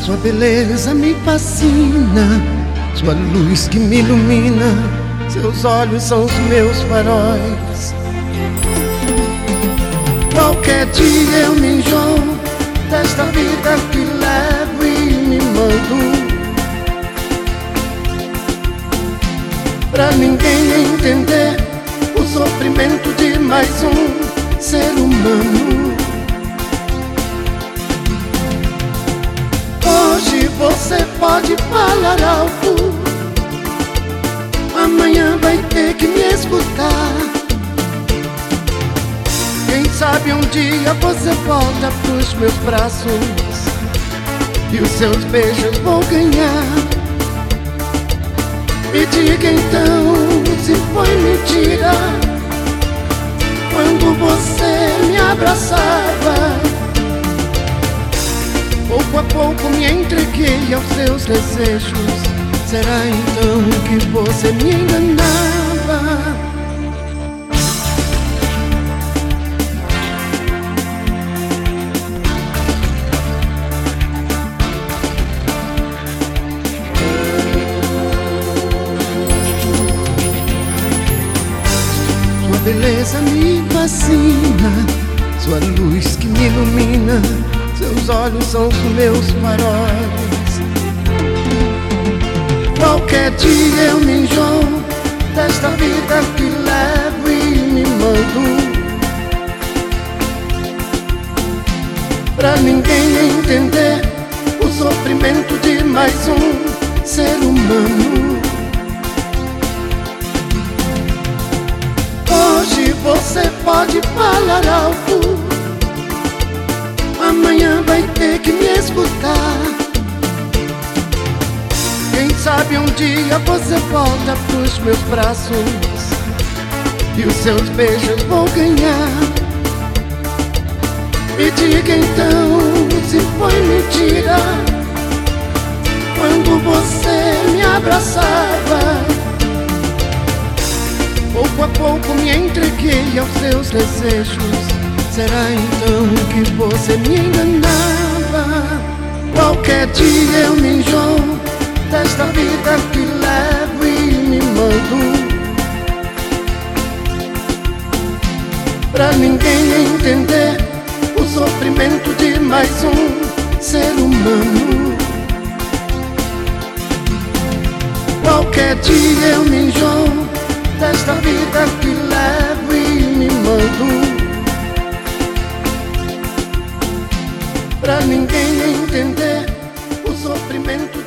Sua beleza me fascina, sua luz que me ilumina, seus olhos são os meus faróis. Qualquer dia eu me enjoo desta vida que levo e me mando, pra ninguém entender o sofrimento de mais um ser humano. Hoje você pode falar alto, amanhã vai ter que me escutar. Quem sabe um dia você volta pros meus braços e os seus beijos vou ganhar. Me diga então se foi mentira quando você me abraçava. Pouco a pouco me entreguei aos seus desejos. Será então que você me enganava? Sua beleza me fascina, sua luz que me ilumina, seus olhos são os meus faróis. Qualquer dia eu me enjoo desta vida que levo e me mando, pra ninguém entender o sofrimento de mais um ser humano. Hoje você pode falar alto, amanhã vai ter que me escutar. Quem sabe um dia você volta pros meus braços e os seus beijos vou ganhar. Me diga então se foi mentira quando você me abraçava. Pouco a pouco me entreguei aos seus desejos. Será então que você me enganava? Qualquer dia eu me enjoo desta vida que levo e me mando, pra ninguém entender o sofrimento de mais um ser humano. Qualquer dia eu me enjoo desta vida que levo e me mando, pra ninguém entender o sofrimento